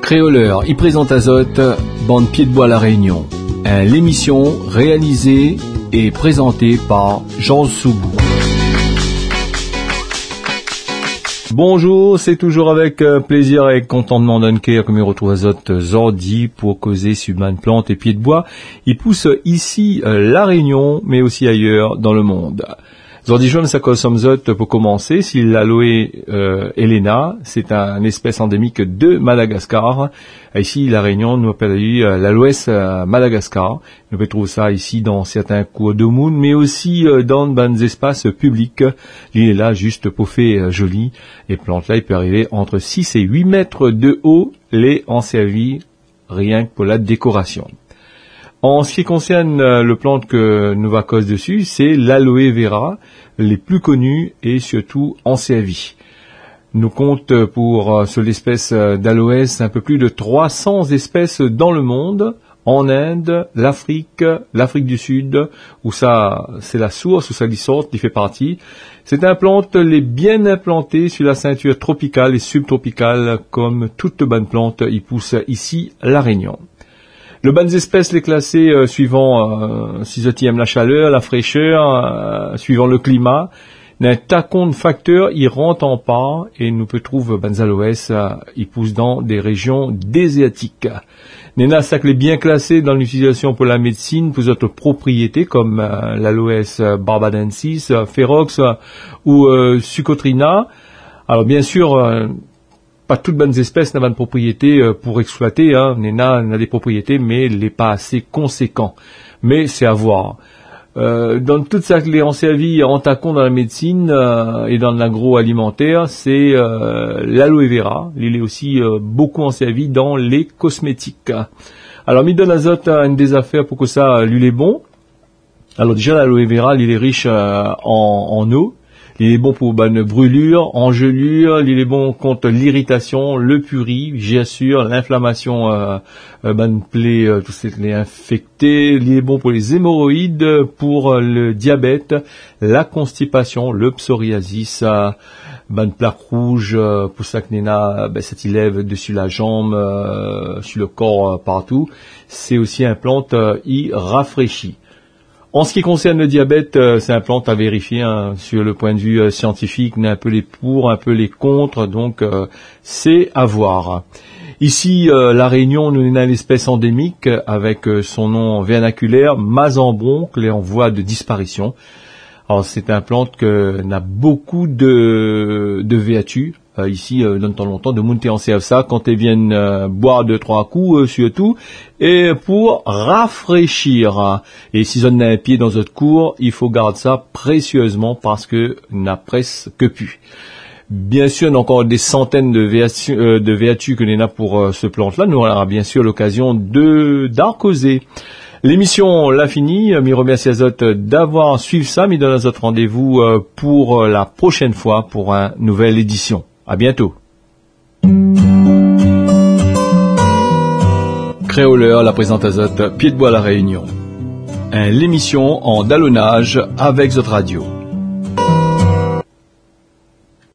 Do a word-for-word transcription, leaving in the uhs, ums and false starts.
Créoleur, y présente Azote, bande Pied de Bois La Réunion. Un l'émission réalisée et présentée par Jean Soubou. Bonjour, c'est toujours avec euh, plaisir et contentement d'Unker que me retrouve Azote Zordi pour causer sur une plante et pieds de bois. Il pousse ici euh, La Réunion, mais aussi ailleurs dans le monde. Zordi Jaune, ça consomme Zot pour commencer. Si l'aloe euh, Helena, c'est un espèce endémique de Madagascar. Ici, La Réunion nous appelle euh, l'aloès euh, Madagascar. On peut trouver ça ici dans certains cours de monde, mais aussi euh, dans des espaces publics. L'île est là juste pour faire euh, joli. Et plante là, il peut arriver entre six et huit mètres de haut. Les en servi rien que pour la décoration. En ce qui concerne le plante que nous va cause dessus, c'est l'aloe vera, les plus connus et surtout en servi. Nous compte pour sur l'espèce d'aloès un peu plus de trois cents espèces dans le monde, en Inde, l'Afrique, l'Afrique du Sud, où ça c'est la source, où ça licence, qui fait partie. C'est un plante les bien implanté sur la ceinture tropicale et subtropicale, comme toute bonne plante, il pousse ici La Réunion. Le ban des espèces les classés euh, suivant euh, si ils aiment la chaleur, la fraîcheur, euh, suivant le climat. D'un tacon de facteurs, ils rentrent en part et nous peut trouver ban aloès, euh, ils poussent dans des régions désertiques. Nena sac les bien classés dans l'utilisation pour la médecine, pour d'autres propriétés comme euh, l'aloès barbadensis, euh, ferox euh, ou euh, sucotrina. Alors bien sûr. Euh, Pas toutes bonnes espèces n'ont pas de propriétés pour exploiter, hein. Nena a des propriétés, mais les pas assez conséquents. Mais c'est à voir. Euh, dans tout ça que les en servi en tacon dans la médecine euh, et dans l'agroalimentaire, c'est euh, l'aloe vera. Il est aussi euh, beaucoup en servi dans les cosmétiques. Alors, mis donne azote à une des affaires pour que ça, lui, est bon. Alors déjà, l'aloe vera, il est riche euh, en, en eau. Il est bon pour une brûlure, engelure, il est bon contre l'irritation, le puri, bien sûr, l'inflammation, euh, euh, bonne plaie, euh, tout ce qui est infecté. Il est bon pour les hémorroïdes, pour euh, le diabète, la constipation, le psoriasis, euh, bonne plaque rouge, euh, pour ça que Nena, ben, ça t'y lève dessus la jambe, euh, sur le corps, euh, partout. C'est aussi un plante, euh, il rafraîchit. En ce qui concerne le diabète, euh, c'est un plante à vérifier hein, sur le point de vue euh, scientifique, on a un peu les pour, un peu les contre, donc euh, c'est à voir. Ici, euh, La Réunion, nous avons une espèce endémique avec euh, son nom vernaculaire, Mazambron, qui est en voie de disparition. Alors c'est un plante que n'a beaucoup de, de vertus. Euh, ici, euh, dans le temps longtemps, de monter en serve ça quand ils viennent euh, boire deux trois coups euh, surtout, et pour rafraîchir. Et si on a un pied dans votre cour, il faut garder ça précieusement parce que n'a presque pu. Bien sûr, on a encore des centaines de vertus, euh, de vertus que l'on a pour euh, ce plante-là. Nous aurons bien sûr l'occasion de d'en causer. L'émission l'a fini. Je remercie Azote d'avoir suivi ça. Je donne à Azote rendez-vous euh, pour la prochaine fois pour une nouvelle édition. À bientôt. Créoleur, la présente Azote, Pied de Bois La Réunion. Un l'émission en dallonnage avec Zot Radio.